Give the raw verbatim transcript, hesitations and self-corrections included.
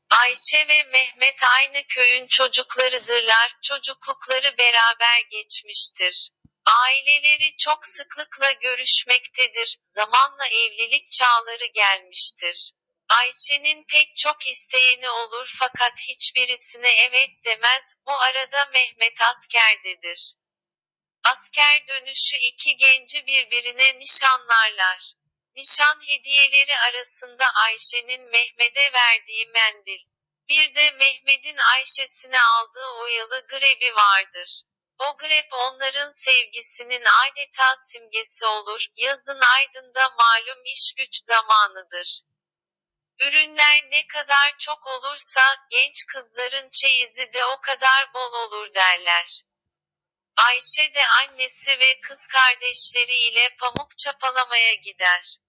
Ayşe ve Mehmet aynı köyün çocuklarıdırlar, çocuklukları beraber geçmiştir. Aileleri çok sıklıkla görüşmektedir, zamanla evlilik çağları gelmiştir. Ayşe'nin pek çok isteyeni olur fakat hiçbirisine evet demez, bu arada Mehmet askerdedir. Asker dönüşü iki genci birbirine nişanlarlar. Nişan hediyeleri arasında Ayşe'nin Mehmet'e verdiği mendil. Bir de Mehmet'in Ayşe'sine aldığı oyalı grebi vardır. O grep onların sevgisinin adeta simgesi olur, yazın Aydın'da malum iş güç zamanıdır. Ürünler ne kadar çok olursa, genç kızların çeyizi de o kadar bol olur derler. Ayşe de annesi ve kız kardeşleri ile pamuk çapalamaya gider.